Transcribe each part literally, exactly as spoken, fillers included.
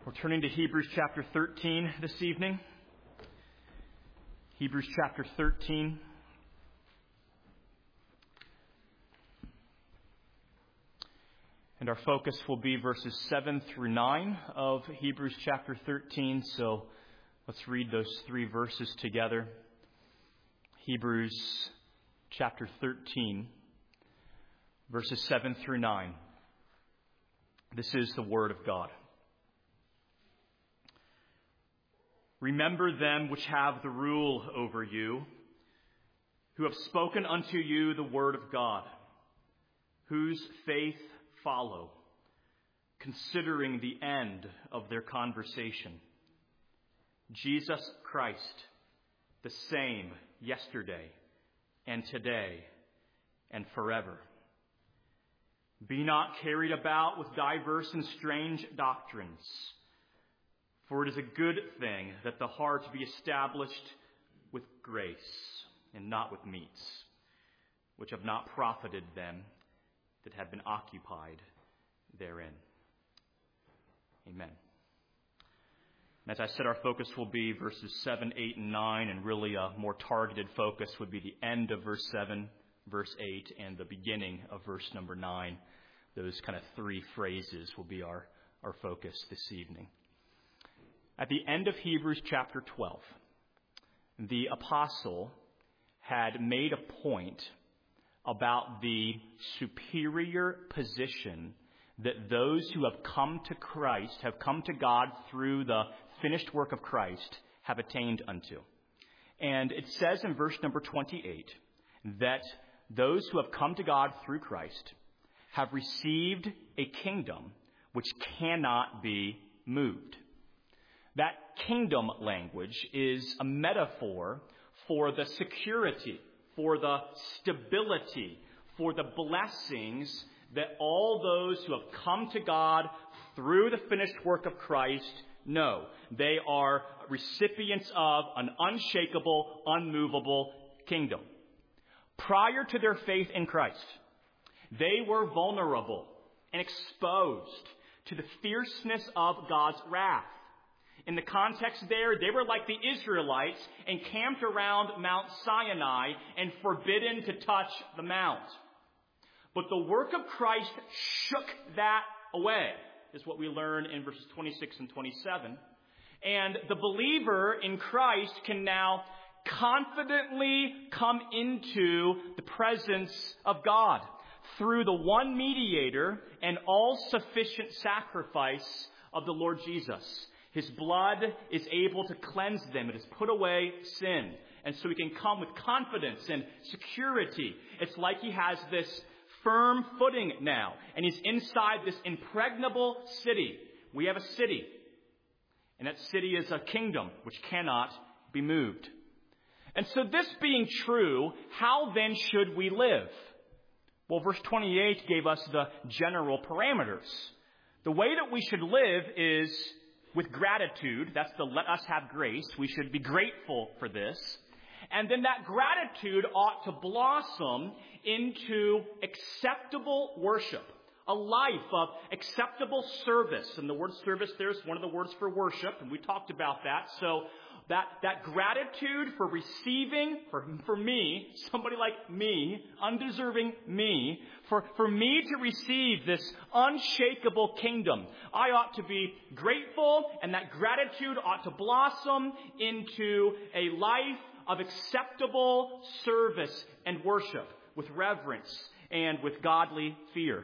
We're turning to Hebrews chapter thirteen this evening. Hebrews chapter thirteen. And our focus will be verses seven through nine of Hebrews chapter thirteen. So let's read those three verses together. Hebrews chapter thirteen, verses seven through nine. This is the word of God. Remember them which have the rule over you, who have spoken unto you the word of God, whose faith follow, considering the end of their conversation. Jesus Christ, the same yesterday and today and forever. Be not carried about with diverse and strange doctrines, for it is a good thing that the heart be established with grace, and not with meats, which have not profited them that have been occupied therein. Amen. And as I said, our focus will be verses seven, eight, and nine, and really a more targeted focus would be the end of verse seven, verse eight, and the beginning of verse number nine. Those kind of three phrases will be our, our focus this evening. At the end of Hebrews chapter twelve, the apostle had made a point about the superior position that those who have come to Christ, have come to God through the finished work of Christ, have attained unto. And it says in verse number twenty-eight that those who have come to God through Christ have received a kingdom which cannot be moved. That kingdom language is a metaphor for the security, for the stability, for the blessings that all those who have come to God through the finished work of Christ know. They are recipients of an unshakable, unmovable kingdom. Prior to their faith in Christ, they were vulnerable and exposed to the fierceness of God's wrath. In the context there, they were like the Israelites encamped around Mount Sinai and forbidden to touch the mount. But the work of Christ shook that away, is what we learn in verses twenty-six and twenty-seven. And the believer in Christ can now confidently come into the presence of God through the one mediator and all-sufficient sacrifice of the Lord Jesus. His blood is able to cleanse them. It has put away sin. And so he can come with confidence and security. It's like he has this firm footing now. And he's inside this impregnable city. We have a city. And that city is a kingdom which cannot be moved. And so this being true, how then should we live? Well, verse twenty-eight gave us the general parameters. The way that we should live is with gratitude. That's the let us have grace. We should be grateful for this. And then that gratitude ought to blossom into acceptable worship, a life of acceptable service. And the word service there is one of the words for worship, and we talked about that. So that, that gratitude for receiving, for, for me, somebody like me, undeserving me, for, for me to receive this unshakable kingdom, I ought to be grateful, and that gratitude ought to blossom into a life of acceptable service and worship with reverence and with godly fear.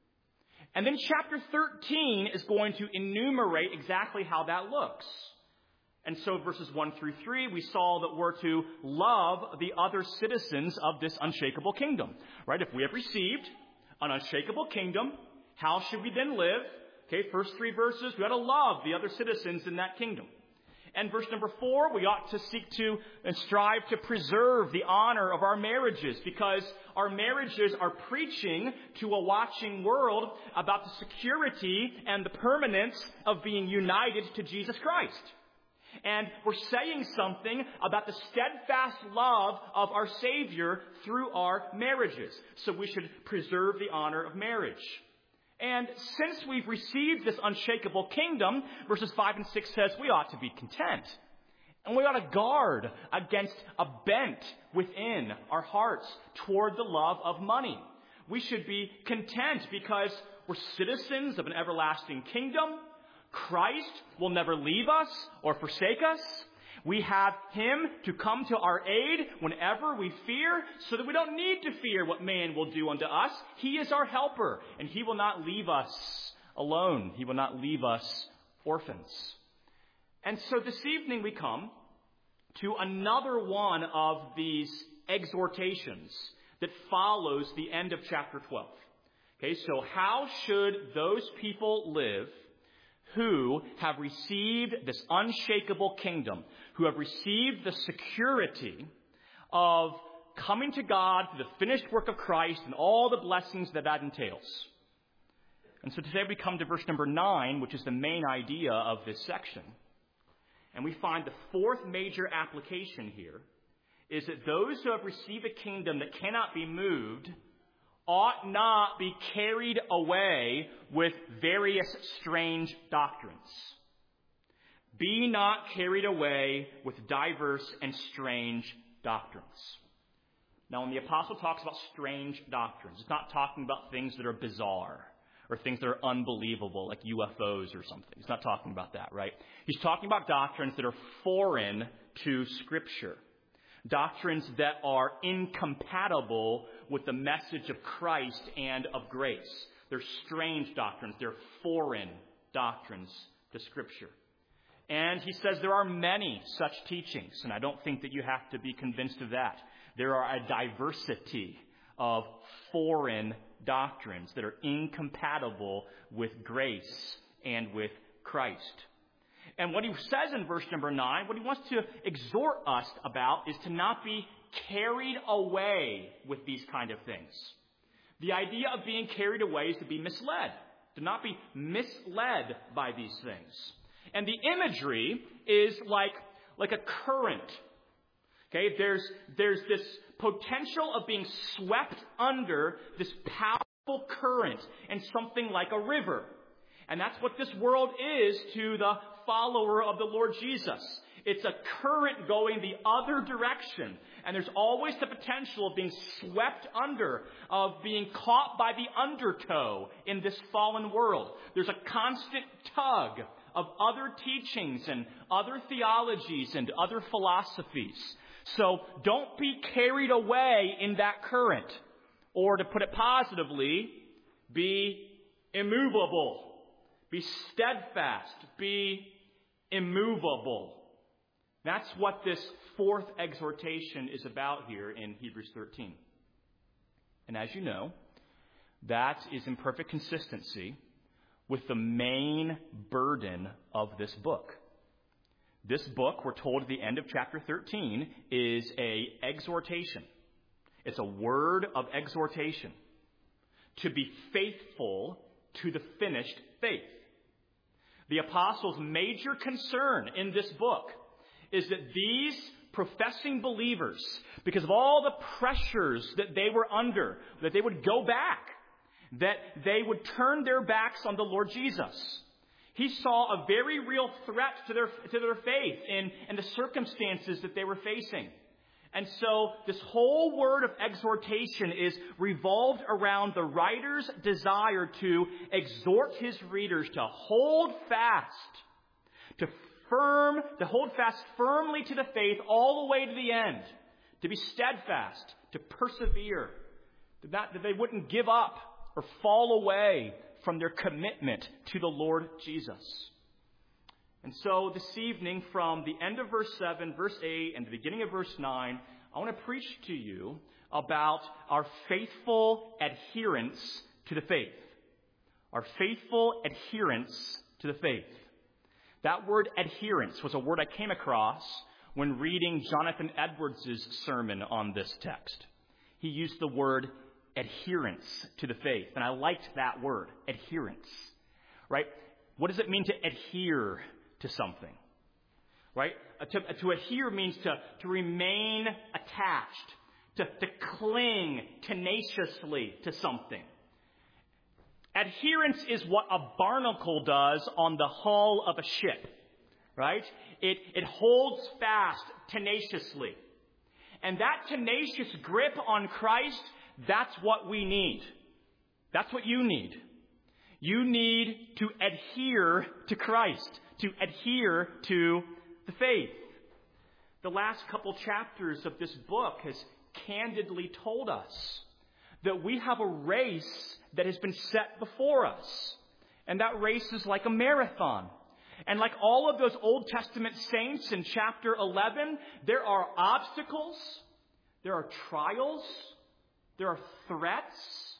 And then chapter thirteen is going to enumerate exactly how that looks. And so verses one through three, we saw that we're to love the other citizens of this unshakable kingdom. Right? If we have received an unshakable kingdom, how should we then live? Okay, first three verses, we ought to love the other citizens in that kingdom. And verse number four, we ought to seek to and strive to preserve the honor of our marriages, because our marriages are preaching to a watching world about the security and the permanence of being united to Jesus Christ. And we're saying something about the steadfast love of our Savior through our marriages. So we should preserve the honor of marriage. And since we've received this unshakable kingdom, verses five and six says we ought to be content. And we ought to guard against a bent within our hearts toward the love of money. We should be content because we're citizens of an everlasting kingdom. Christ will never leave us or forsake us. We have him to come to our aid whenever we fear, so that we don't need to fear what man will do unto us. He is our helper, and he will not leave us alone. He will not leave us orphans. And so this evening we come to another one of these exhortations that follows the end of chapter twelve. Okay, so how should those people live who have received this unshakable kingdom, who have received the security of coming to God through the finished work of Christ and all the blessings that that entails? And so today we come to verse number nine, which is the main idea of this section. And we find the fourth major application here is that those who have received a kingdom that cannot be moved ought not be carried away with various strange doctrines. Be not carried away with diverse and strange doctrines. Now, when the apostle talks about strange doctrines, it's not talking about things that are bizarre or things that are unbelievable, like U F Os or something. He's not talking about that, right? He's talking about doctrines that are foreign to Scripture. Doctrines that are incompatible with the message of Christ and of grace. They're strange doctrines. They're foreign doctrines to Scripture. And he says there are many such teachings, and I don't think that you have to be convinced of that. There are a diversity of foreign doctrines that are incompatible with grace and with Christ. And what he says in verse number nine, what he wants to exhort us about is to not be carried away with these kind of things. The idea of being carried away is to be misled, to not be misled by these things. And the imagery is like, like a current. Okay, there's, there's this potential of being swept under this powerful current in something like a river. And that's what this world is to the follower of the Lord Jesus. It's a current going the other direction. And there's always the potential of being swept under, of being caught by the undertow in this fallen world. There's a constant tug of other teachings and other theologies and other philosophies. So don't be carried away in that current. Or to put it positively, be immovable. Be steadfast. Be immovable. That's what this fourth exhortation is about here in Hebrews thirteen. And as you know, that is in perfect consistency with the main burden of this book. This book, we're told at the end of chapter thirteen, is a exhortation. It's a word of exhortation to be faithful to the finished faith. The apostles' major concern in this book is that these professing believers, because of all the pressures that they were under, that they would go back, that they would turn their backs on the Lord Jesus. He saw a very real threat to their, to their faith in, in the circumstances that they were facing. And so this whole word of exhortation is revolved around the writer's desire to exhort his readers to hold fast, to firm, to hold fast firmly to the faith all the way to the end, to be steadfast, to persevere, that, that they wouldn't give up or fall away from their commitment to the Lord Jesus. And so this evening, from the end of verse seven, verse eight, and the beginning of verse nine, I want to preach to you about our faithful adherence to the faith. Our faithful adherence to the faith. That word adherence was a word I came across when reading Jonathan Edwards' sermon on this text. He used the word adherence to the faith, and I liked that word, adherence. Right? What does it mean to adhere to something? Right? To, to adhere means to, to remain attached, to, to cling tenaciously to something. Adherence is what a barnacle does on the hull of a ship, right? It, it holds fast tenaciously. And that tenacious grip on Christ, that's what we need. That's what you need. You need to adhere to Christ, to adhere to the faith. The last couple chapters of this book has candidly told us that we have a race that has been set before us. And that race is like a marathon. And like all of those Old Testament saints in chapter eleven, there are obstacles, there are trials, there are threats.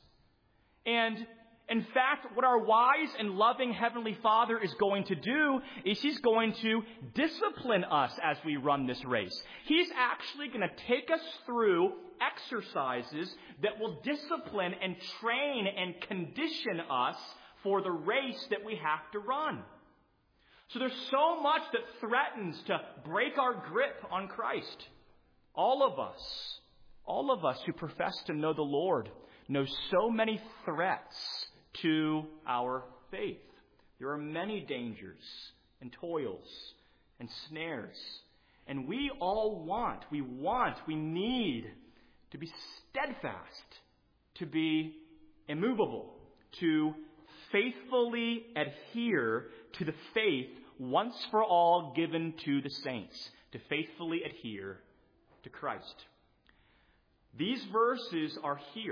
And in fact, what our wise and loving Heavenly Father is going to do is He's going to discipline us as we run this race. He's actually going to take us through exercises that will discipline and train and condition us for the race that we have to run. So there's so much that threatens to break our grip on Christ. All of us, all of us who profess to know the Lord know so many threats to our faith. There are many dangers and toils and snares. And we all want, we want, we need to be steadfast, to be immovable, to faithfully adhere to the faith once for all given to the saints, to faithfully adhere to Christ. These verses are here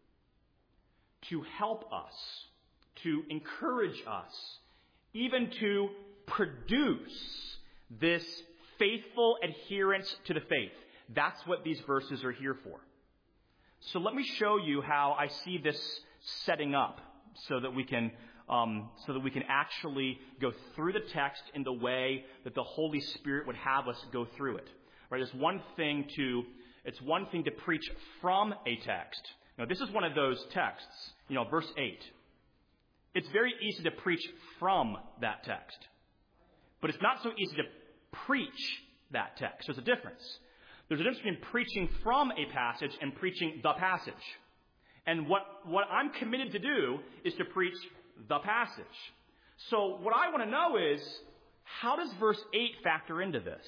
to help us, to encourage us, even to produce this faithful adherence to the faith. That's what these verses are here for. So let me show you how I see this setting up so that we can um, so that we can actually go through the text in the way that the Holy Spirit would have us go through it. Right? It's one thing to it's one thing to preach from a text. Now, this is one of those texts, you know, verse eight. It's very easy to preach from that text. But it's not so easy to preach that text. There's a difference. There's a difference between preaching from a passage and preaching the passage. And what, what I'm committed to do is to preach the passage. So what I want to know is, how does verse eight factor into this?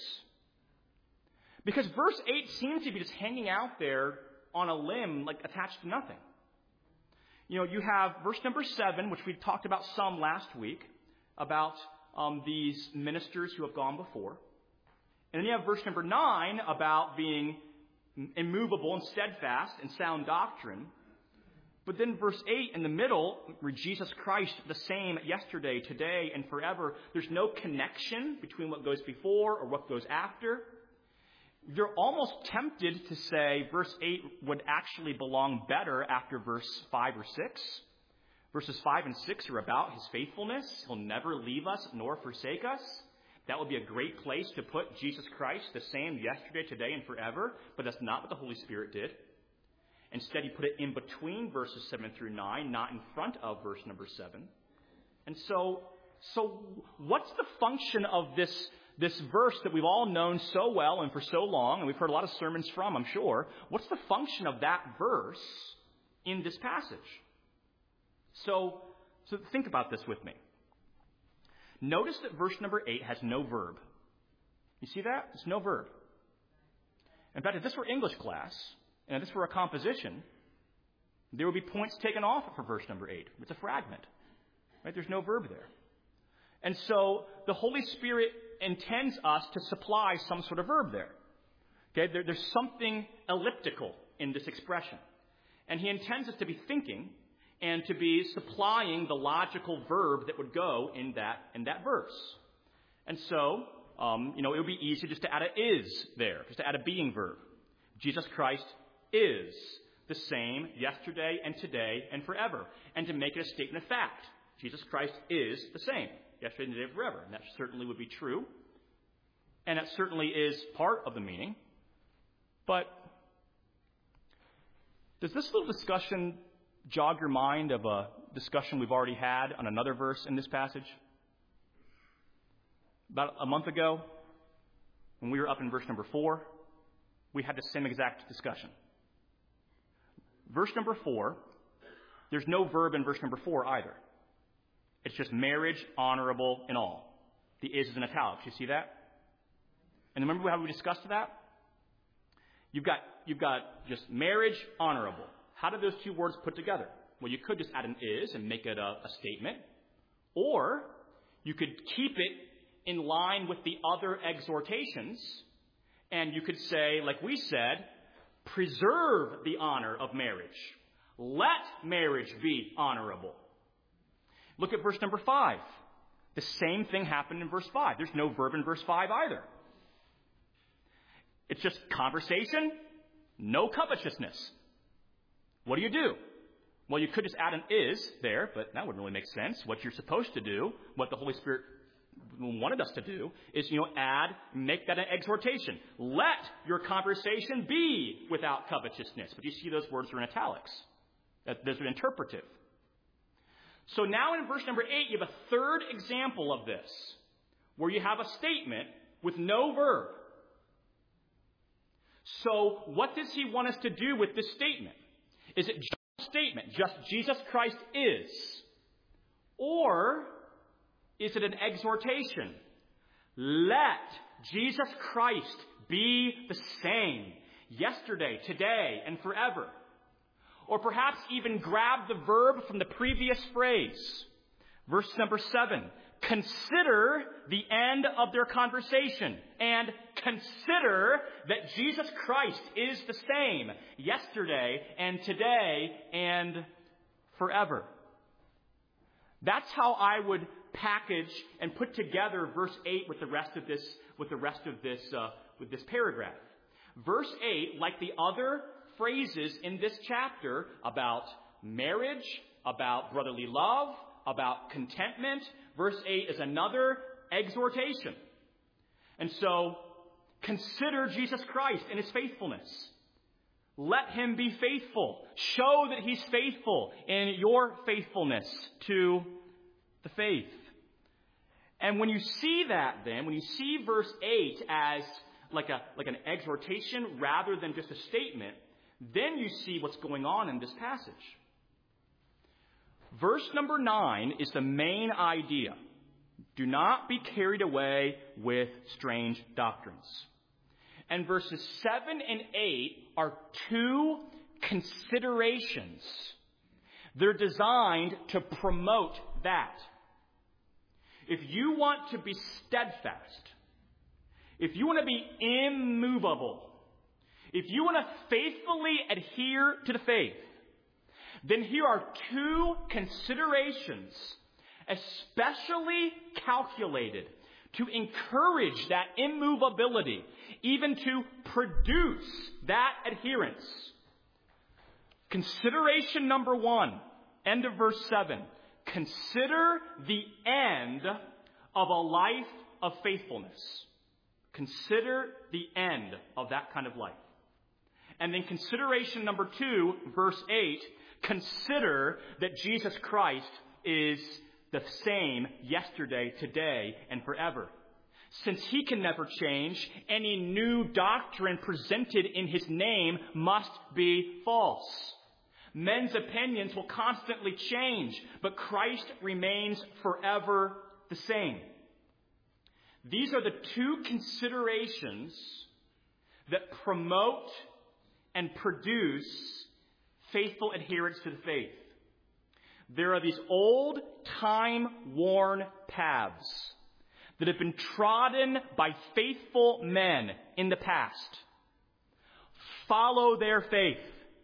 Because verse eight seems to be just hanging out there on a limb, like attached to nothing. You know, you have verse number seven, which we talked about some last week, about um, these ministers who have gone before. And then you have verse number nine about being immovable and steadfast and sound doctrine. But then verse eight in the middle, where Jesus Christ the same yesterday, today, and forever, there's no connection between what goes before or what goes after. You're almost tempted to say verse eight would actually belong better after verse five or six. Verses five and six are about His faithfulness. He'll never leave us nor forsake us. That would be a great place to put Jesus Christ, the same yesterday, today, and forever. But that's not what the Holy Spirit did. Instead, He put it in between verses seven through nine, not in front of verse number seven. And so, so what's the function of this This verse that we've all known so well and for so long, and we've heard a lot of sermons from, I'm sure? What's the function of that verse in this passage? So, so think about this with me. Notice that verse number eight has no verb. You see that? It's no verb. In fact, if this were English class, and if this were a composition, there would be points taken off for verse number eight. It's a fragment. Right? There's no verb there. And so the Holy Spirit intends us to supply some sort of verb there. Okay, there, there's something elliptical in this expression. And He intends us to be thinking and to be supplying the logical verb that would go in that in that verse. And so, um, you know, it would be easy just to add a is there, just to add a being verb. Jesus Christ is the same yesterday and today and forever. And to make it a statement of fact. Jesus Christ is the same yesterday, today, and forever. And that certainly would be true. And that certainly is part of the meaning. But does this little discussion jog your mind of a discussion we've already had on another verse in this passage? About a month ago, when we were up in verse number four, we had the same exact discussion. Verse number four There's no verb in verse number four either. It's just marriage, honorable, and all. The is is in italics. You see that? And remember how we discussed that? You've got, you've got just marriage, honorable. How do those two words put together? Well, you could just add an is and make it a, a statement. Or you could keep it in line with the other exhortations. And you could say, like we said, preserve the honor of marriage. Let marriage be honorable. Look at verse number five. The same thing happened in verse five. There's no verb in verse five either. It's just conversation, no covetousness. What do you do? Well, you could just add an is there, but that wouldn't really make sense. What you're supposed to do, what the Holy Spirit wanted us to do, is, you know, add, make that an exhortation. Let your conversation be without covetousness. But you see those words are in italics. Those are interpretive. So now in verse number eight, you have a third example of this, where you have a statement with no verb. So what does he want us to do with this statement? Is it just a statement, just Jesus Christ is? Or is it an exhortation? Let Jesus Christ be the same yesterday, today, and forever. Or perhaps even grab the verb from the previous phrase. Verse number seven. Consider the end of their conversation and consider that Jesus Christ is the same yesterday and today and forever. That's how I would package and put together verse eight with the rest of this with the rest of this uh, with this paragraph. Verse eight, like the other phrases in this chapter about marriage, about brotherly love, about contentment, verse eight is another exhortation. And so, consider Jesus Christ and his faithfulness. Let him be faithful. Show that he's faithful in your faithfulness to the faith. And when you see that then, when you see verse eight as like a like an exhortation rather than just a statement, then you see what's going on in this passage. Verse number nine is the main idea. Do not be carried away with strange doctrines. And verses seven and eight are two considerations. They're designed to promote that. If you want to be steadfast, if you want to be immovable, if you want to faithfully adhere to the faith, then here are two considerations especially calculated to encourage that immovability, even to produce that adherence. Consideration number one, end of verse seven. Consider the end of a life of faithfulness. Consider the end of that kind of life. And then consideration number two, verse eight, consider that Jesus Christ is the same yesterday, today, and forever. Since he can never change, any new doctrine presented in his name must be false. Men's opinions will constantly change, but Christ remains forever the same. These are the two considerations that promote and produce faithful adherence to the faith. There are these old, time-worn paths that have been trodden by faithful men in the past. Follow their faith.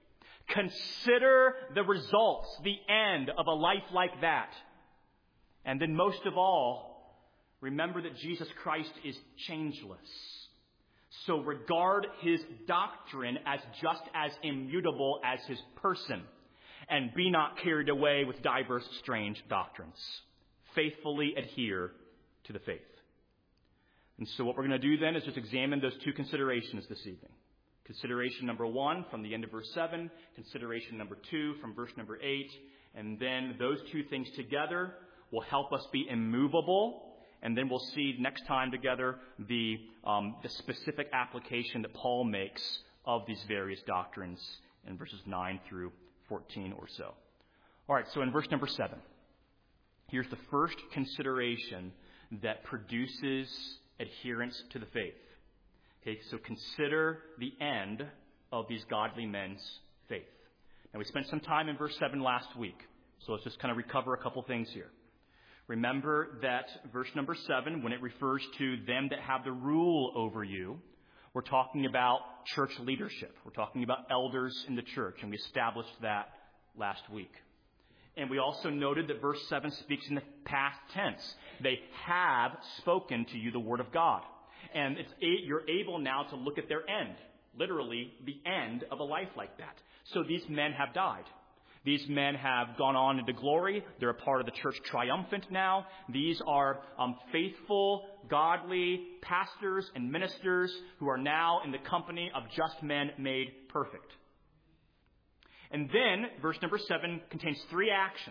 Consider the results, the end of a life like that. And then most of all, remember that Jesus Christ is changeless. So regard his doctrine as just as immutable as his person. And be not carried away with diverse strange doctrines. Faithfully adhere to the faith. And so what we're going to do then is just examine those two considerations this evening. Consideration number one from the end of verse seven. Consideration number two from verse number eight. And then those two things together will help us be immovable. And then we'll see next time together the, um, the specific application that Paul makes of these various doctrines in verses nine through fourteen or so. All right, so in verse number seven, here's the first consideration that produces adherence to the faith. Okay, so consider the end of these godly men's faith. Now, we spent some time in verse seven last week, so let's just kind of recover a couple things here. Remember that verse number seven, when it refers to them that have the rule over you, we're talking about church leadership. We're talking about elders in the church, and we established that last week. And we also noted that verse seven speaks in the past tense. They have spoken to you the word of God. And it's a, you're able now to look at their end, literally the end of a life like that. So these men have died. These men have gone on into glory. They're a part of the church triumphant now. These are um, faithful, godly pastors and ministers who are now in the company of just men made perfect. And then, verse number seven contains three actions.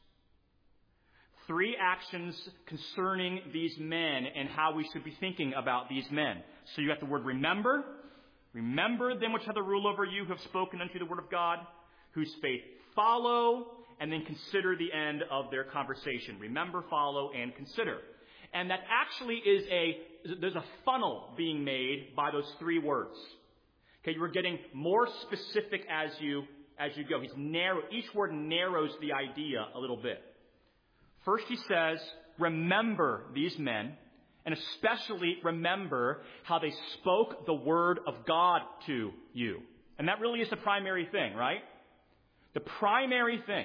Three actions concerning these men and how we should be thinking about these men. So you have the word remember. Remember them which have the rule over you, who have spoken unto you the word of God, whose faith follow, and then consider the end of their conversation. Remember, follow, and consider. And that actually is a, there's a funnel being made by those three words. Okay, you are getting more specific as you as you go. He's narrow, each word narrows the idea a little bit. First he says, remember these men, and especially remember how they spoke the word of God to you. And that really is the primary thing, right? The primary thing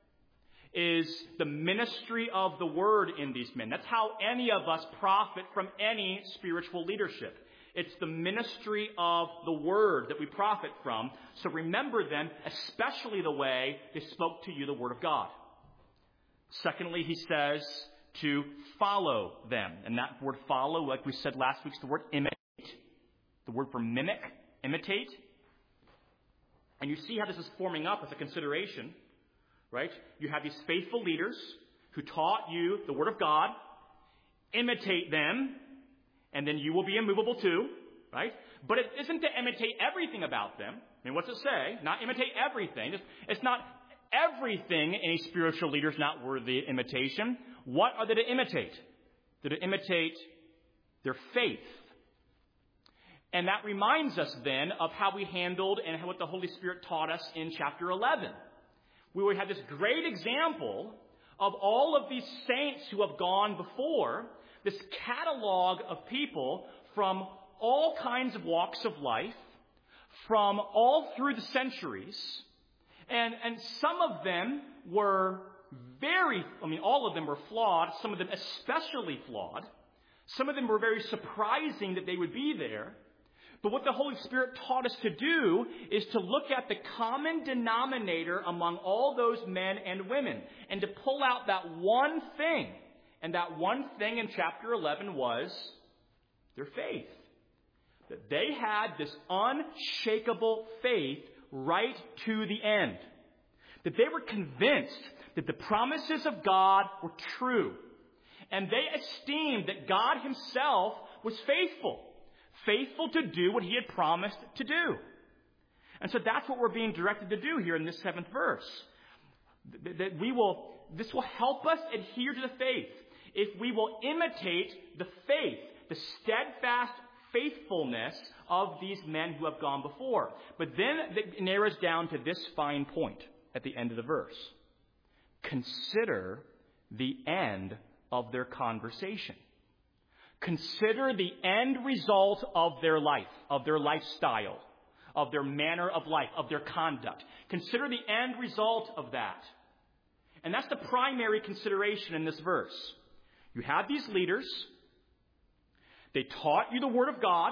is the ministry of the word in these men. That's how any of us profit from any spiritual leadership. It's the ministry of the word that we profit from. So remember them, especially the way they spoke to you the word of God. Secondly, he says to follow them. And that word follow, like we said last week, is the word imitate. The word for mimic, imitate. And you see how this is forming up as a consideration, right? You have these faithful leaders who taught you the word of God. Imitate them, and then you will be immovable too, right? But it isn't to imitate everything about them. I mean, what's it say? Not imitate everything. It's not everything in a spiritual leader is not worthy of imitation. What are they to imitate? They're to imitate their faith. And that reminds us then of how we handled and what the Holy Spirit taught us in chapter eleven. We had this great example of all of these saints who have gone before, this catalog of people from all kinds of walks of life, from all through the centuries. And, and some of them were very, I mean, all of them were flawed, some of them especially flawed. Some of them were very surprising that they would be there. But what the Holy Spirit taught us to do is to look at the common denominator among all those men and women and to pull out that one thing. And that one thing in chapter eleven was their faith. That they had this unshakable faith right to the end. That they were convinced that the promises of God were true. And they esteemed that God himself was faithful. Faithful to do what he had promised to do. And so that's what we're being directed to do here in this seventh verse. That we will, this will help us adhere to the faith. If we will imitate the faith, the steadfast faithfulness of these men who have gone before. But then it narrows down to this fine point at the end of the verse. Consider the end of their conversation. Consider the end result of their life, of their lifestyle, of their manner of life, of their conduct. Consider the end result of that. And that's the primary consideration in this verse. You have these leaders. They taught you the word of God.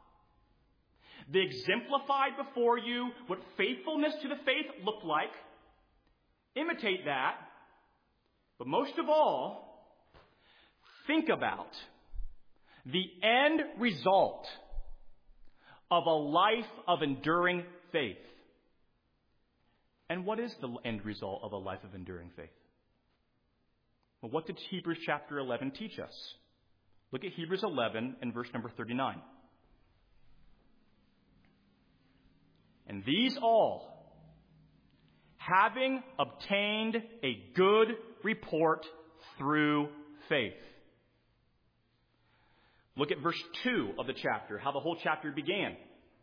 They exemplified before you what faithfulness to the faith looked like. Imitate that. But most of all, think about the end result of a life of enduring faith. And what is the end result of a life of enduring faith? Well, what did Hebrews chapter eleven teach us? Look at Hebrews eleven and verse number thirty-nine. And these all, having obtained a good report through faith. Look at verse two of the chapter, how the whole chapter began.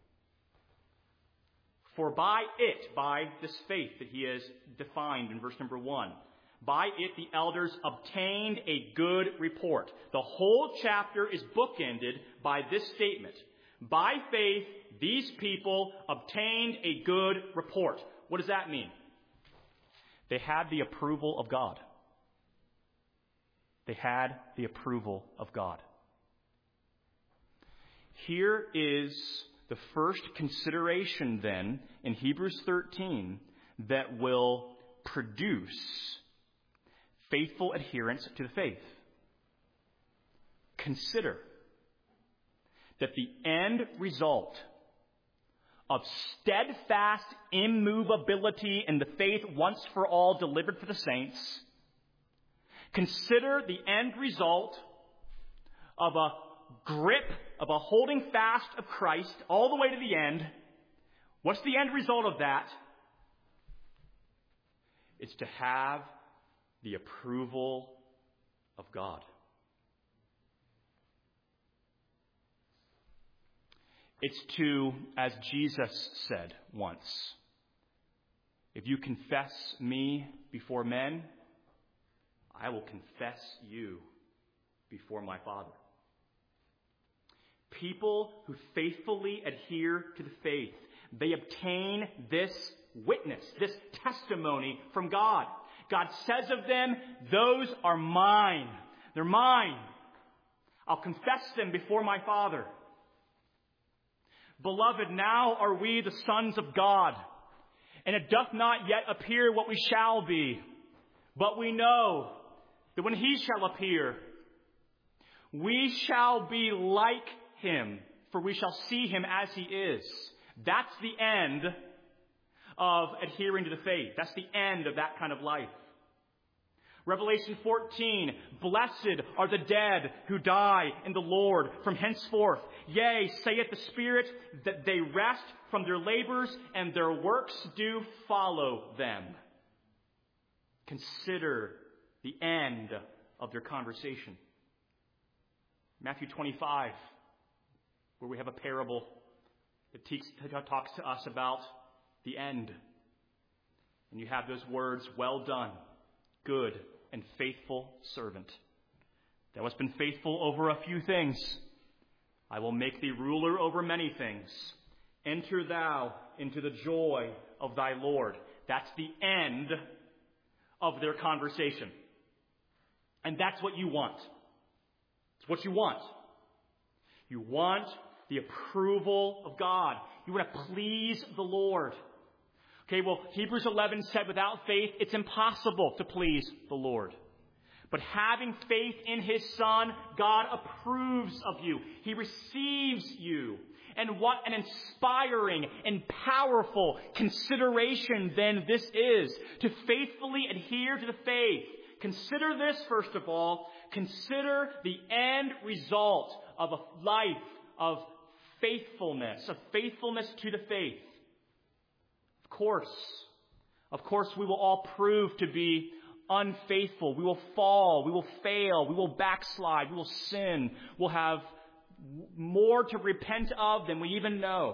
For by it, by this faith that he has defined in verse number one, by it the elders obtained a good report. The whole chapter is bookended by this statement. By faith, these people obtained a good report. What does that mean? They had the approval of God. They had the approval of God. Here is the first consideration then in Hebrews thirteen that will produce faithful adherence to the faith. Consider that the end result of steadfast immovability in the faith once for all delivered for the saints, consider the end result of a grip, of a holding fast of Christ all the way to the end. What's the end result of that? It's to have the approval of God. It's to, as Jesus said once, if you confess me before men, I will confess you before my Father. People who faithfully adhere to the faith, they obtain this witness, this testimony from God. God says of them, those are mine. They're mine. I'll confess them before my Father. Beloved, now are we the sons of God, and it doth not yet appear what we shall be. But we know that when he shall appear, we shall be like him, for we shall see him as he is. That's the end of adhering to the faith. That's the end of that kind of life. Revelation fourteen, blessed are the dead who die in the Lord from henceforth. Yea, saith the Spirit, that they rest from their labors, and their works do follow them. Consider the end of their conversation. Matthew twenty-five, where we have a parable that talks to us about the end. And you have those words, well done, good and faithful servant. Thou hast been faithful over a few things. I will make thee ruler over many things. Enter thou into the joy of thy Lord. That's the end of their conversation. And that's what you want. It's what you want. You want the approval of God. You want to please the Lord. Okay, well, Hebrews eleven said without faith, it's impossible to please the Lord. But having faith in his Son, God approves of you. He receives you. And what an inspiring and powerful consideration then this is, to faithfully adhere to the faith. Consider this, first of all. Consider the end result of a life of faithfulness, of faithfulness to the faith. Of course, of course, we will all prove to be unfaithful. We will fall. We will fail. We will backslide. We will sin. We'll have more to repent of than we even know.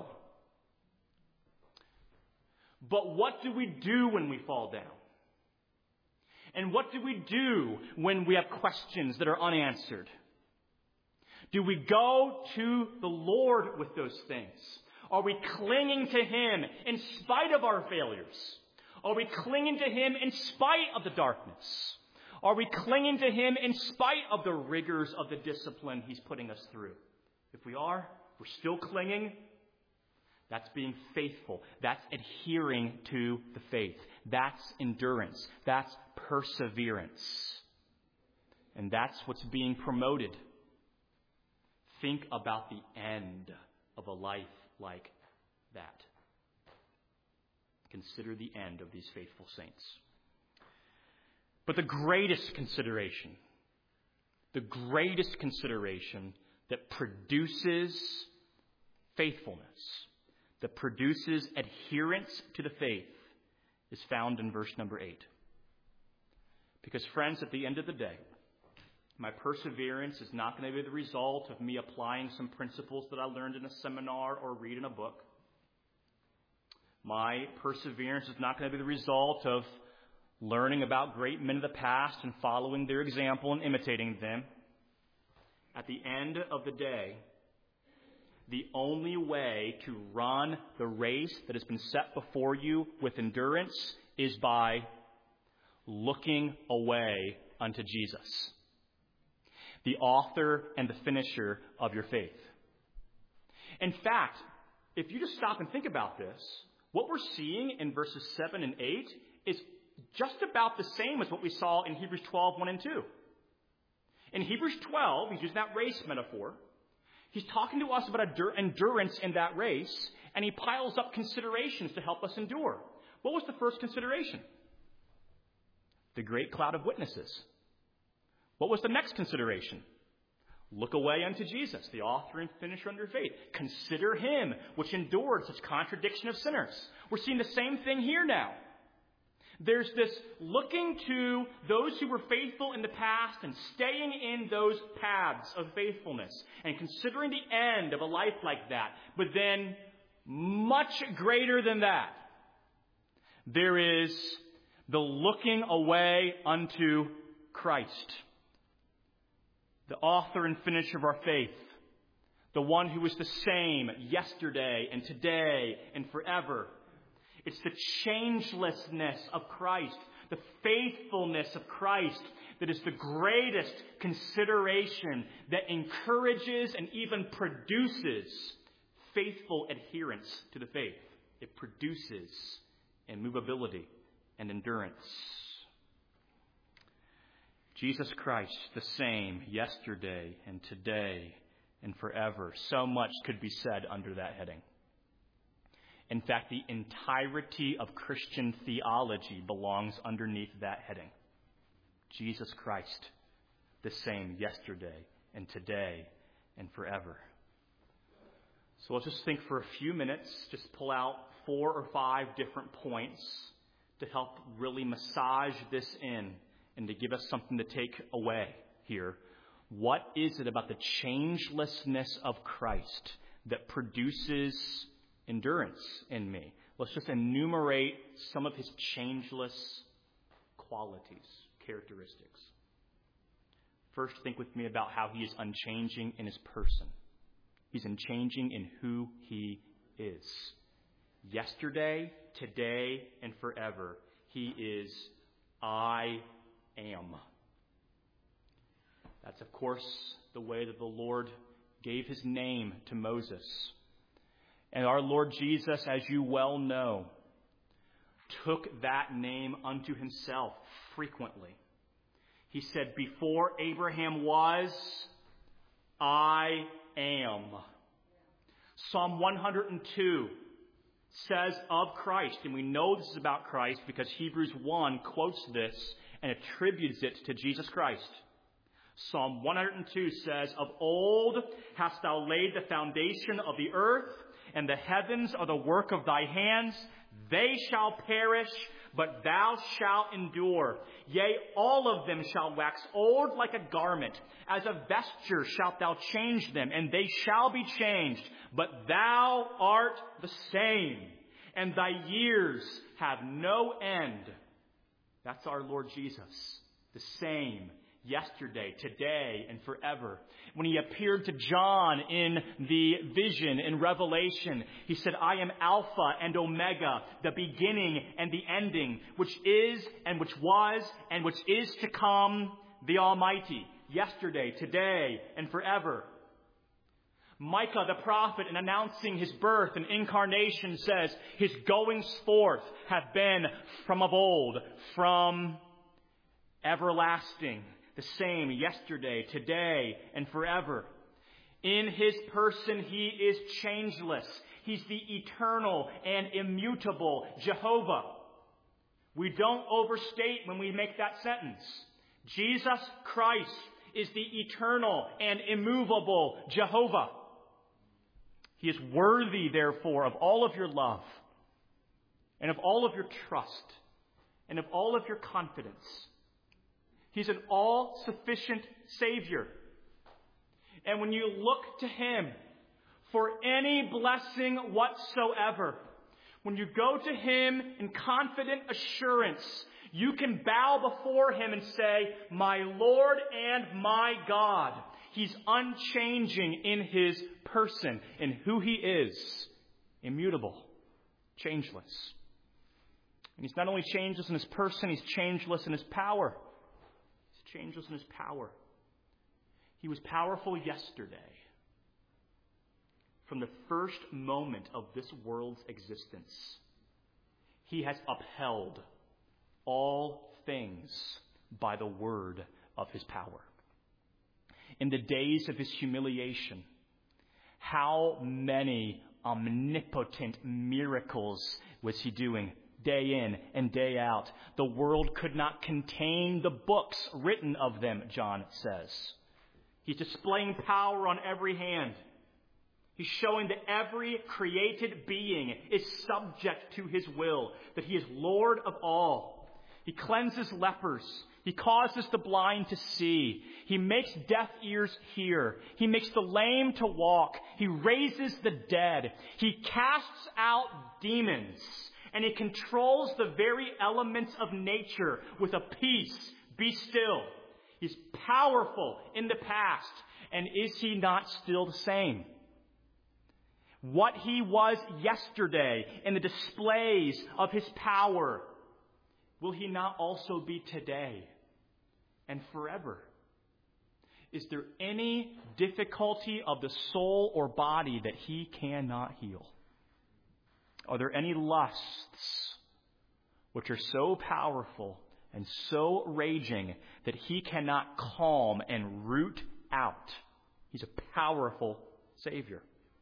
But what do we do when we fall down? And what do we do when we have questions that are unanswered? Do we go to the Lord with those things? Are we clinging to him in spite of our failures? Are we clinging to him in spite of the darkness? Are we clinging to him in spite of the rigors of the discipline he's putting us through? If we are, we're still clinging. That's being faithful. That's adhering to the faith. That's endurance. That's perseverance. And that's what's being promoted. Think about the end of a life like that. Consider the end of these faithful saints. But the greatest consideration, the greatest consideration that produces faithfulness, that produces adherence to the faith, is found in verse number eight. Because, friends, at the end of the day, my perseverance is not going to be the result of me applying some principles that I learned in a seminar or read in a book. My perseverance is not going to be the result of learning about great men of the past and following their example and imitating them. At the end of the day, the only way to run the race that has been set before you with endurance is by looking away unto Jesus, the author and the finisher of your faith. In fact, if you just stop and think about this, what we're seeing in verses seven and eight is just about the same as what we saw in Hebrews twelve, one and two. In Hebrews twelve, he's using that race metaphor. He's talking to us about endurance in that race, and he piles up considerations to help us endure. What was the first consideration? The great cloud of witnesses. What was the next consideration? Look away unto Jesus, the author and finisher of your faith. Consider him, which endured such contradiction of sinners. We're seeing the same thing here now. There's this looking to those who were faithful in the past and staying in those paths of faithfulness and considering the end of a life like that. But then, much greater than that, there is the looking away unto Christ, the author and finisher of our faith, the one who is the same yesterday and today and forever. It's the changelessness of Christ, the faithfulness of Christ that is the greatest consideration that encourages and even produces faithful adherence to the faith. It produces immovability and endurance. Jesus Christ, the same yesterday and today and forever. So much could be said under that heading. In fact, the entirety of Christian theology belongs underneath that heading. Jesus Christ, the same yesterday and today and forever. So let's just think for a few minutes, just pull out four or five different points to help really massage this in and to give us something to take away here. What is it about the changelessness of Christ that produces endurance in me? Let's just enumerate some of his changeless qualities, characteristics. First, think with me about how he is unchanging in his person. He's unchanging in who he is. Yesterday, today, and forever, he is I am. That's, of course, the way that the Lord gave his name to Moses. And our Lord Jesus, as you well know, took that name unto himself frequently. He said, before Abraham was, I am. Psalm one hundred two says of Christ, and we know this is about Christ because Hebrews one quotes this and attributes it to Jesus Christ. Psalm one hundred two says, of old hast thou laid the foundation of the earth, and the heavens are the work of thy hands. They shall perish, but thou shalt endure. Yea, all of them shall wax old like a garment. As a vesture shalt thou change them, and they shall be changed. But thou art the same, and thy years have no end. That's our Lord Jesus, the same yesterday, today, and forever. When he appeared to John in the vision in Revelation, he said, I am Alpha and Omega, the beginning and the ending, which is and which was and which is to come, the Almighty, yesterday, today, and forever. Micah the prophet, in announcing his birth and incarnation, says, his goings forth have been from of old, from everlasting. The same yesterday, today, and forever. In his person, he is changeless. He's the eternal and immutable Jehovah. We don't overstate when we make that sentence. Jesus Christ is the eternal and immovable Jehovah. He is worthy, therefore, of all of your love. and of all of your trust and of all of your confidence. He's an all-sufficient Savior. And when you look to Him for any blessing whatsoever, when you go to Him in confident assurance, you can bow before Him and say, "My Lord and my God." He's unchanging in His person, in who He is, immutable, changeless. And He's not only changeless in His person, He's changeless in His power. He's changeless in His power. He was powerful yesterday. From the first moment of this world's existence, He has upheld all things by the word of His power. In the days of His humiliation, how many omnipotent miracles was He doing day in and day out? The world could not contain the books written of them, John says. He's displaying power on every hand. He's showing that every created being is subject to His will, that He is Lord of all. He cleanses lepers. He causes the blind to see. He makes deaf ears hear. He makes the lame to walk. He raises the dead. He casts out demons. And He controls the very elements of nature with a peace, be still. He's powerful in the past. And is He not still the same? What He was yesterday in the displays of His power, will He not also be today and forever? Is there any difficulty of the soul or body that He cannot heal? Are there any lusts which are so powerful and so raging that He cannot calm and root out? He's a powerful Savior.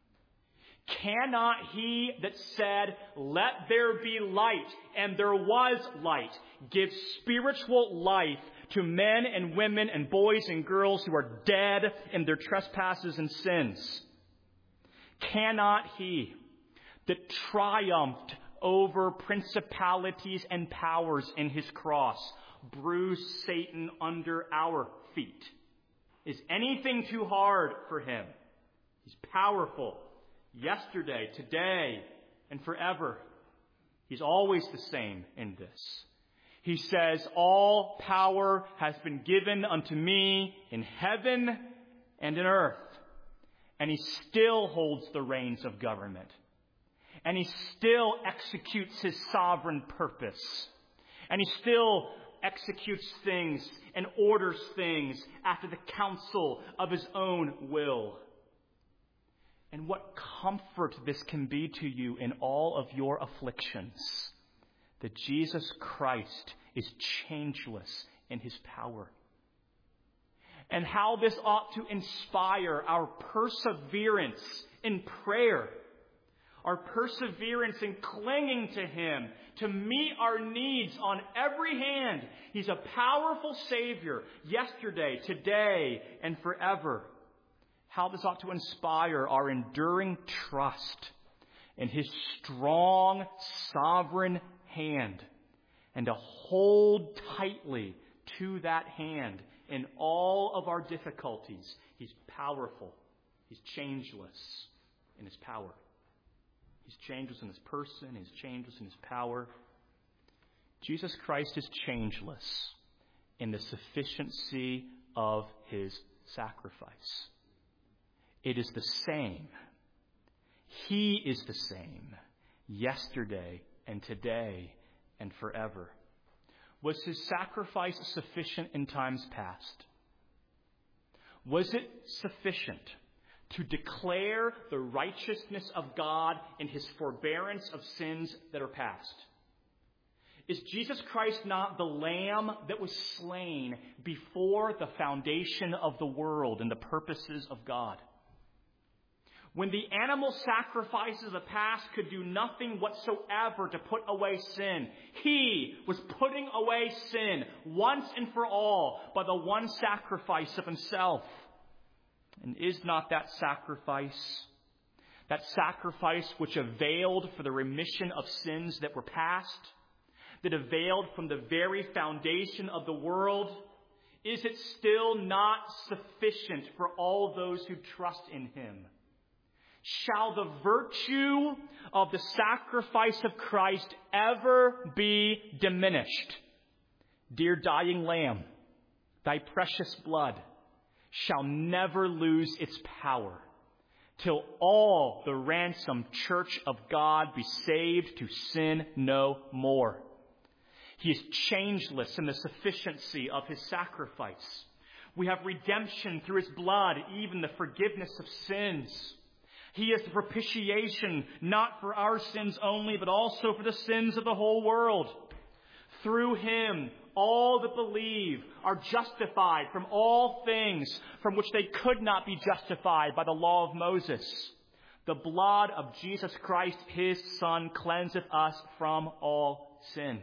Cannot He that said, "Let there be light," and there was light, give spiritual life to men and women and boys and girls who are dead in their trespasses and sins? Cannot He that triumphed over principalities and powers in His cross bruise Satan under our feet? Is anything too hard for Him? He's powerful. Yesterday, today, and forever. He's always the same in this. He says, "All power has been given unto me in heaven and in earth." And He still holds the reins of government. And He still executes His sovereign purpose. And He still executes things and orders things after the counsel of His own will. And what comfort this can be to you in all of your afflictions, that Jesus Christ is changeless in His power. And how this ought to inspire our perseverance in prayer, our perseverance in clinging to Him to meet our needs on every hand. He's a powerful Savior yesterday, today, and forever. How this ought to inspire our enduring trust in His strong, sovereign hand, and to hold tightly to that hand in all of our difficulties. He's powerful. He's changeless in His power. He's changeless in His person. He's changeless in His power. Jesus Christ is changeless in the sufficiency of His sacrifice. It is the same. He is the same yesterday and today and forever. Was His sacrifice sufficient in times past? Was it sufficient to declare the righteousness of God in His forbearance of sins that are past? Is Jesus Christ not the Lamb that was slain before the foundation of the world and the purposes of God? When the animal sacrifices of the past could do nothing whatsoever to put away sin, He was putting away sin once and for all by the one sacrifice of Himself. And is not that sacrifice That sacrifice which availed for the remission of sins that were past, that availed from the very foundation of the world, is it still not sufficient for all those who trust in him? Shall the virtue of the sacrifice of Christ ever be diminished? Dear dying Lamb, thy precious blood shall never lose its power till all the ransomed church of God be saved to sin no more. He is changeless in the sufficiency of his sacrifice. We have redemption through his blood, even the forgiveness of sins. He is the propitiation, not for our sins only, but also for the sins of the whole world. Through him, all that believe are justified from all things from which they could not be justified by the law of Moses. The blood of Jesus Christ, his Son, cleanseth us from all sin.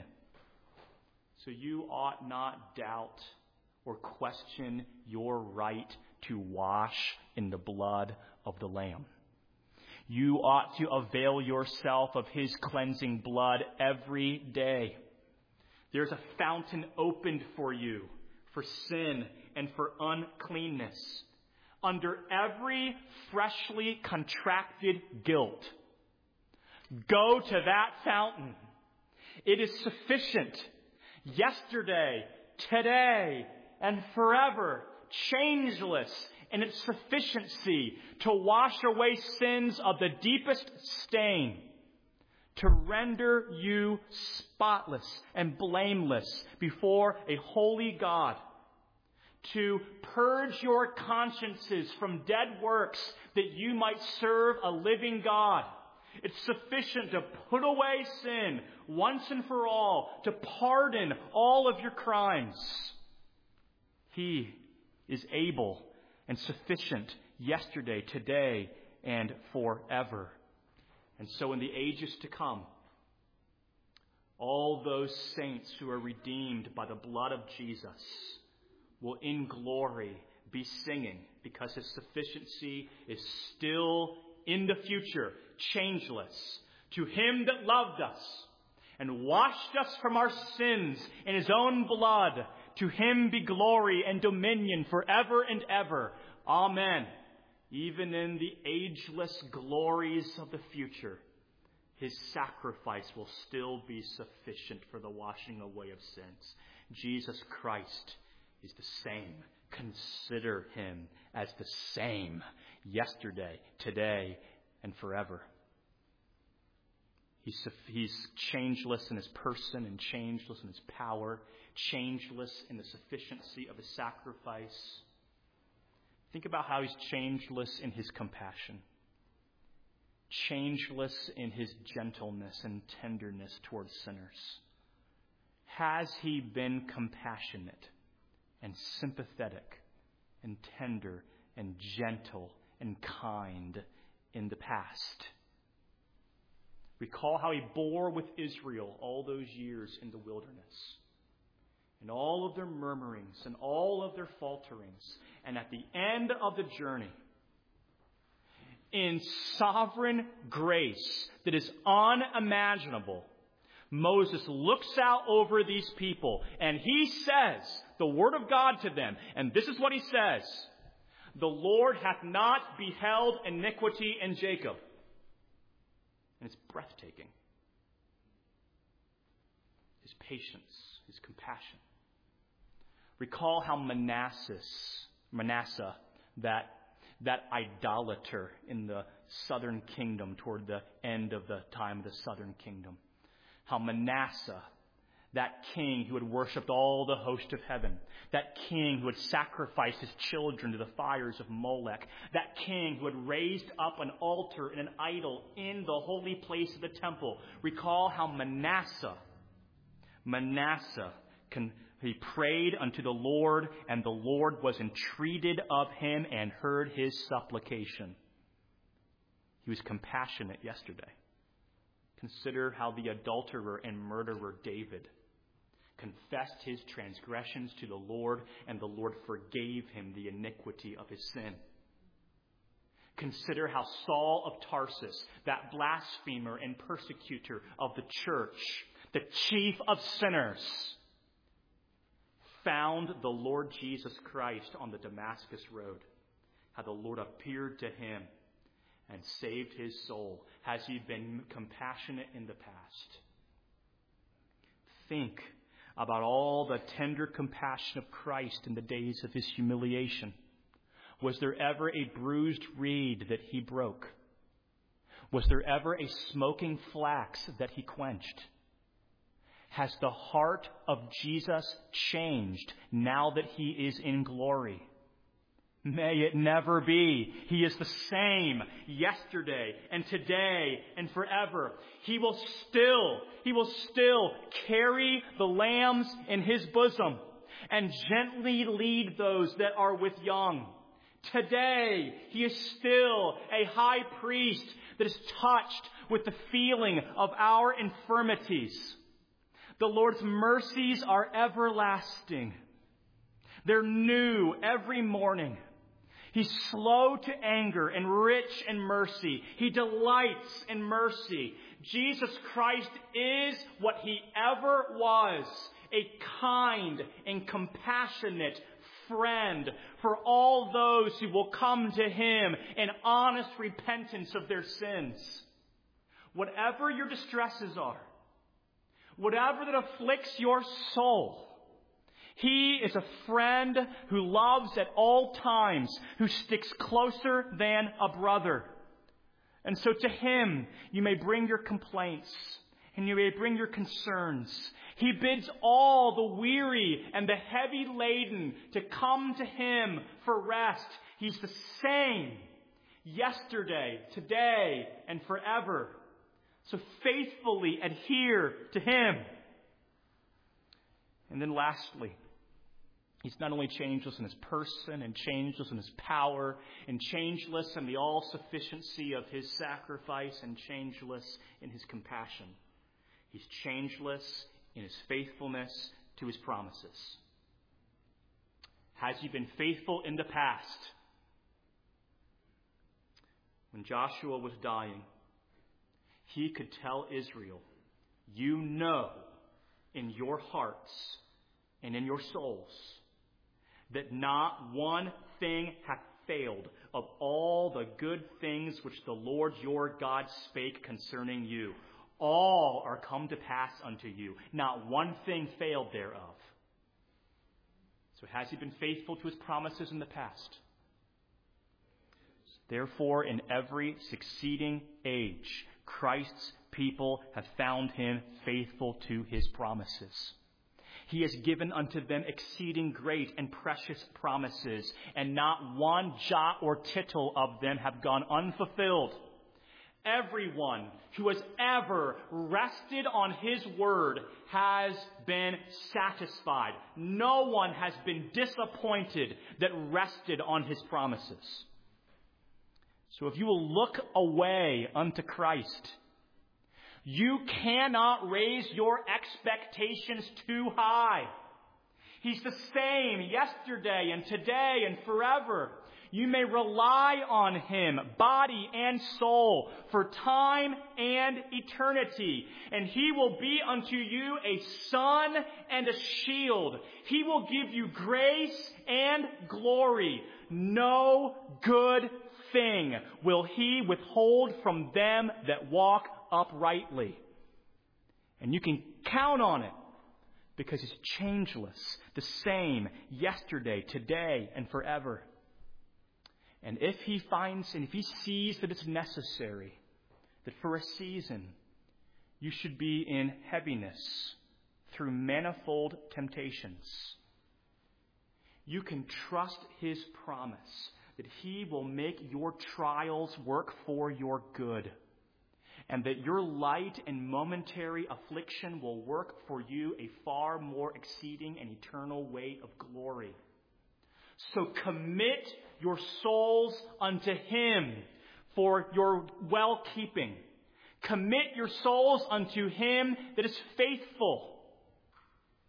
So you ought not doubt or question your right to wash in the blood of the Lamb. You ought to avail yourself of his cleansing blood every day. There's a fountain opened for you for sin and for uncleanness. Under every freshly contracted guilt, go to that fountain. It is sufficient. Yesterday, today, and forever, changeless in its sufficiency to wash away sins of the deepest stain, to render you spotless and blameless before a holy God, to purge your consciences from dead works that you might serve a living God. It's sufficient to put away sin once and for all, to pardon all of your crimes. He is able and sufficient yesterday, today, and forever. And so in the ages to come, all those saints who are redeemed by the blood of Jesus will in glory be singing, because his sufficiency is still in the future, changeless. To him that loved us and washed us from our sins in his own blood, to him be glory and dominion forever and ever. Amen. Even in the ageless glories of the future, his sacrifice will still be sufficient for the washing away of sins. Jesus Christ is the same. Consider him as the same yesterday, today, and forever. He's, he's changeless in his person and changeless in his power, changeless in the sufficiency of his sacrifice. Think about how he's changeless in his compassion, changeless in his gentleness and tenderness towards sinners. Has he been compassionate and sympathetic and tender and gentle and kind in the past? Recall how he bore with Israel all those years in the wilderness, and all of their murmurings and all of their falterings. And at the end of the journey, in sovereign grace that is unimaginable, Moses looks out over these people and he says the word of God to them. And this is what he says: the Lord hath not beheld iniquity in Jacob. And it's breathtaking. His patience, his compassion. Recall how Manasseh, Manasseh, that, that idolater in the southern kingdom toward the end of the time of the southern kingdom, how Manasseh, that king who had worshipped all the host of heaven, that king who had sacrificed his children to the fires of Molech, that king who had raised up an altar and an idol in the holy place of the temple. Recall how Manasseh, Manasseh, can, he prayed unto the Lord, and the Lord was entreated of him and heard his supplication. He was compassionate yesterday. Consider how the adulterer and murderer David confessed his transgressions to the Lord, and the Lord forgave him the iniquity of his sin. consider how Saul of Tarsus, that blasphemer and persecutor of the church, the chief of sinners, found the Lord Jesus Christ on the Damascus road. How the Lord appeared to him and saved his soul. Has he been compassionate in the past? Think about all the tender compassion of Christ in the days of his humiliation. Was there ever a bruised reed that he broke? Was there ever a smoking flax that he quenched? Has the heart of Jesus changed now that he is in glory? May it never be. He is the same yesterday and today and forever. He will still, he will still carry the lambs in his bosom and gently lead those that are with young. Today, he is still a high priest that is touched with the feeling of our infirmities. The Lord's mercies are everlasting. They're new every morning. He's slow to anger and rich in mercy. He delights in mercy. Jesus Christ is what he ever was, a kind and compassionate friend for all those who will come to him in honest repentance of their sins. Whatever your distresses are, whatever that afflicts your soul, he is a friend who loves at all times, who sticks closer than a brother. And so to him you may bring your complaints and you may bring your concerns. He bids all the weary and the heavy laden to come to him for rest. He's the same yesterday, today, and forever. So faithfully adhere to him. And then lastly, he's not only changeless in his person and changeless in his power and changeless in the all-sufficiency of his sacrifice and changeless in his compassion. He's changeless in his faithfulness to his promises. Has he been faithful in the past? When Joshua was dying, he could tell Israel, you know in your hearts and in your souls that not one thing hath failed of all the good things which the Lord your God spake concerning you. All are come to pass unto you. Not one thing failed thereof. So has he been faithful to his promises in the past? Therefore, in every succeeding age, Christ's people have found him faithful to his promises. He has given unto them exceeding great and precious promises, and not one jot or tittle of them have gone unfulfilled. Everyone who has ever rested on his word has been satisfied. No one has been disappointed that rested on his promises. So if you will look away unto Christ, you cannot raise your expectations too high. He's the same yesterday and today and forever. You may rely on him, body and soul, for time and eternity. And he will be unto you a sun and a shield. He will give you grace and glory. No good thing will he withhold from them that walk uprightly. And you can count on it because he's changeless, the same yesterday, today, and forever. And if he finds and if he sees that it's necessary, that for a season you should be in heaviness through manifold temptations, you can trust his promise that he will make your trials work for your good, and that your light and momentary affliction will work for you a far more exceeding and eternal weight of glory. So commit your souls unto him for your well-keeping. Commit your souls unto him that is faithful.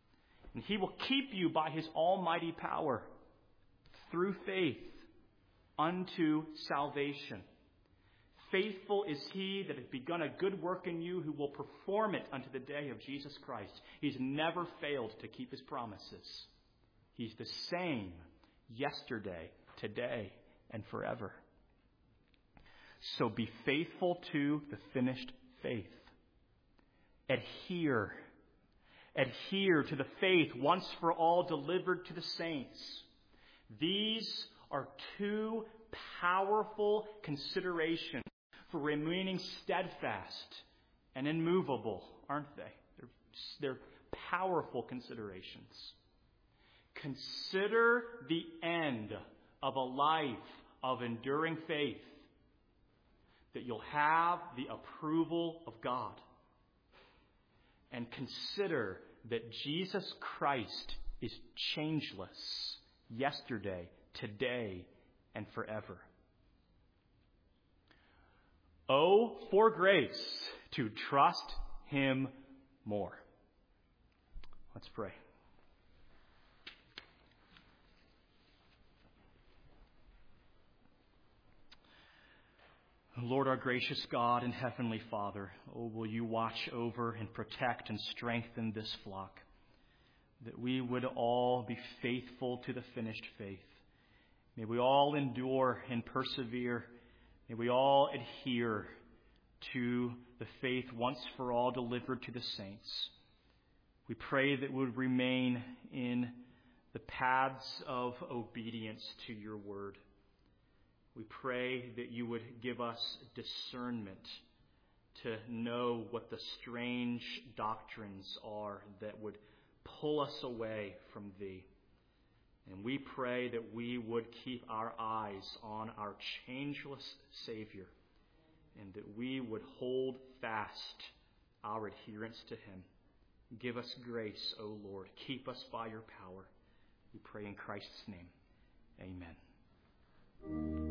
And he will keep you by his almighty power through faith unto salvation. Faithful is he that hath begun a good work in you, who will perform it unto the day of Jesus Christ. He's never failed to keep his promises. He's the same yesterday, today, and forever. So be faithful to the finished faith. Adhere. Adhere to the faith once for all delivered to the saints. These are two powerful considerations for remaining steadfast and immovable, aren't they? They're, they're powerful considerations. Consider the end of a life of enduring faith, that you'll have the approval of God. And consider that Jesus Christ is changeless yesterday, today, and forever. Oh, for grace to trust him more. Let's pray. Lord, our gracious God and Heavenly Father, oh, will you watch over and protect and strengthen this flock, that we would all be faithful to the finished faith. May we all endure and persevere. May we all adhere to the faith once for all delivered to the saints. We pray that we would remain in the paths of obedience to your word. We pray that you would give us discernment to know what the strange doctrines are that would pull us away from thee. And we pray that we would keep our eyes on our changeless Savior, and that we would hold fast our adherence to him. Give us grace, O Lord. Keep us by your power. We pray in Christ's name. Amen.